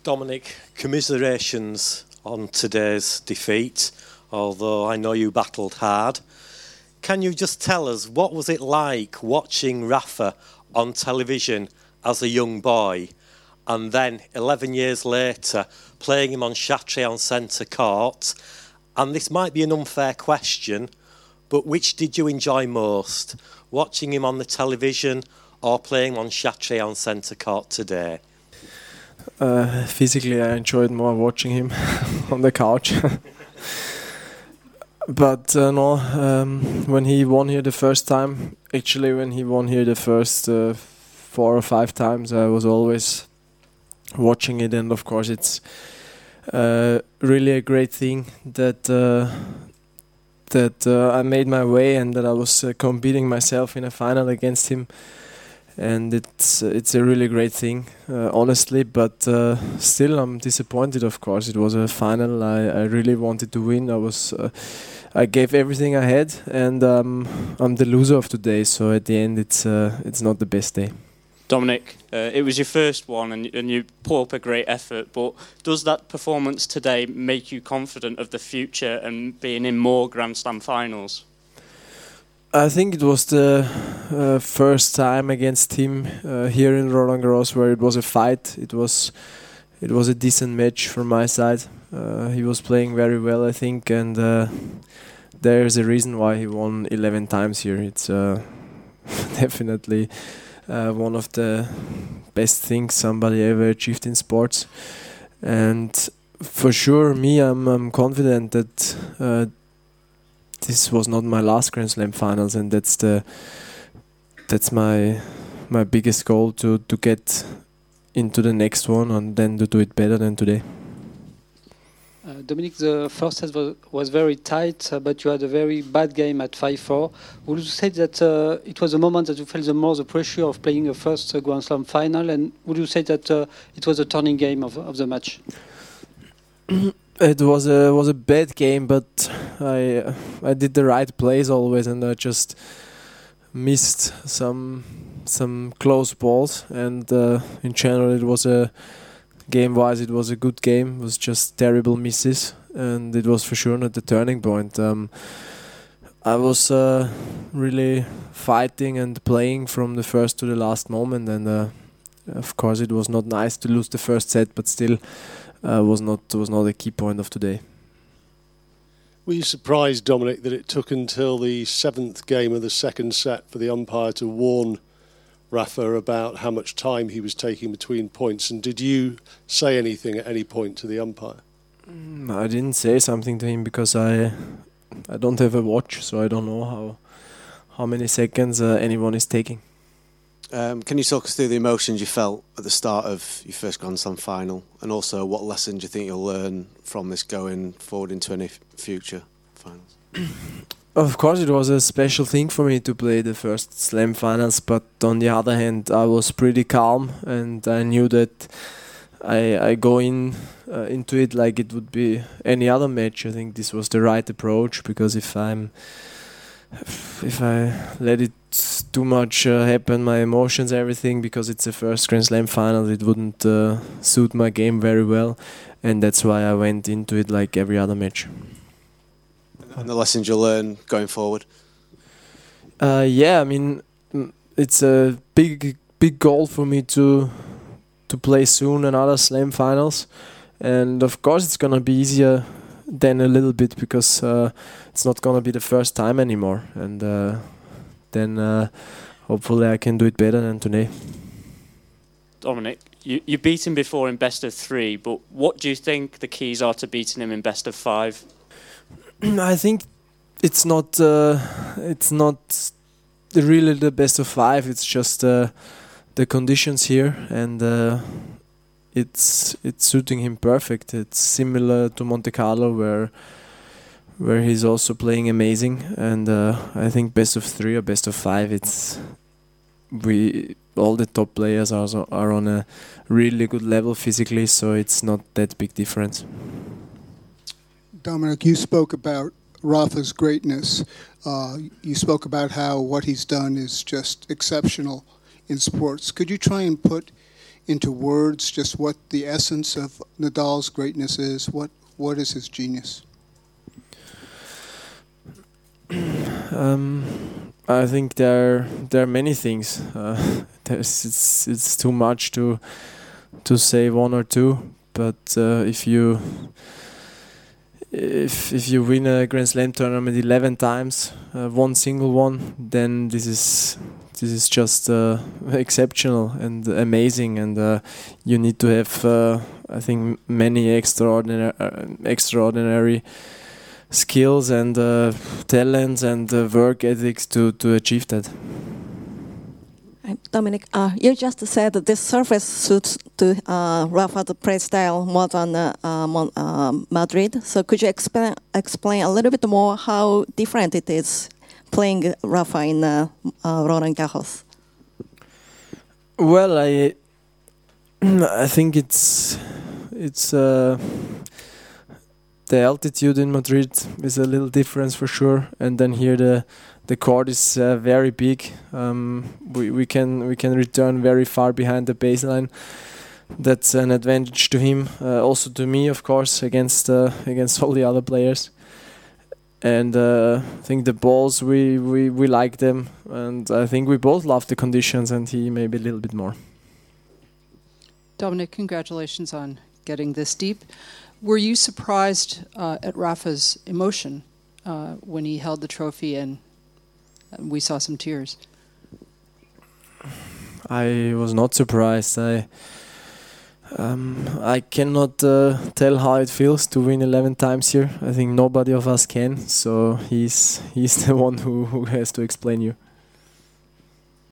Dominic, commiserations on today's defeat, although I know you battled hard. Can you just tell us, what was it like watching Rafa on television as a young boy, and then 11 years later playing him on Chatrian Centre Court? And this might be an unfair question, but which did you enjoy most, watching him on the television or playing on Chatrian Centre Court today? Physically, I enjoyed more watching him on the couch. But when he won here the first time, actually when he won here the first 4 or 5 times, I was always watching it, and of course it's really a great thing that I made my way and that I was competing myself in a final against him. And it's a really great thing, honestly, but still I'm disappointed, of course. It was a final. I really wanted to win. I gave everything I had, and I'm the loser of today, so at the end it's not the best day. Dominic, it was your first one and you put up a great effort, but does that performance today make you confident of the future and being in more Grand Slam finals? I think it was the first time against him here in Roland Garros where it was a fight. It was a decent match from my side. He was playing very well, I think, and there's a reason why he won 11 times here. It's definitely one of the best things somebody ever achieved in sports. And for sure, I'm confident that this was not my last Grand Slam finals, and that's my biggest goal, to get into the next one and then to do it better than today. Dominic, the first set was very tight, but you had a very bad game at 5-4. Would you say that it was a moment that you felt the pressure of playing a first Grand Slam final, and would you say that it was a turning game of the match? It was a bad game, but I did the right plays always, and I just missed some close balls. And in general, it was game-wise, it was a good game. It was just terrible misses, and it was for sure not the turning point. I was really fighting and playing from the first to the last moment, and of course, it was not nice to lose the first set, but still. Was not a key point of today. Were you surprised, Dominic, that it took until the 7th game of the second set for the umpire to warn Rafa about how much time he was taking between points? And did you say anything at any point to the umpire? I didn't say something to him because I don't have a watch, so I don't know how many seconds anyone is taking. Can you talk us through the emotions you felt at the start of your first Grand Slam final, and also what lessons do you think you'll learn from this going forward into any future finals? Of course, it was a special thing for me to play the first Slam finals, but on the other hand, I was pretty calm, and I knew that I go into it like it would be any other match. I think this was the right approach, because if I let it too much happen, my emotions, everything, because it's the first Grand Slam final, it wouldn't suit my game very well, and that's why I went into it like every other match. And the lessons you'll learn going forward? Yeah, I mean, it's a big goal for me to play soon another Slam finals, and of course it's gonna be easier than a little bit, because it's not gonna be the first time anymore, and then hopefully I can do it better than today. Dominic, you beat him before in best of 3, but what do you think the keys are to beating him in best of 5? I think it's not really the best of 5. It's just the conditions here, and it's suiting him perfect. It's similar to Monte Carlo, where he's also playing amazing, and I think best of 3 or best of 5, all the top players are on a really good level physically, so it's not that big difference. Dominic, you spoke about Rafa's greatness. You spoke about how what he's done is just exceptional in sports. Could you try and put into words just what the essence of Nadal's greatness is? What is his genius? I think there are many things. It's too much to say one or two. But if you win a Grand Slam tournament 11 times, one single one, then this is just exceptional and amazing. And you need to have, I think, many extraordinary skills and talents and work ethics to achieve that. Dominic, you just said that this surface suits to Rafa's play style more than Madrid. So could you explain a little bit more how different it is playing Rafa in Roland Garros? Well, I think it's the altitude in Madrid is a little difference for sure, and then here the court is very big. We can return very far behind the baseline. That's an advantage to him, also to me, of course, against all the other players. And I think the balls we like them, and I think we both love the conditions, and he maybe a little bit more. Dominic, congratulations on getting this deep. Were you surprised at Rafa's emotion when he held the trophy and we saw some tears? I was not surprised. I cannot tell how it feels to win 11 times here. I think nobody of us can. So he's the one who has to explain you.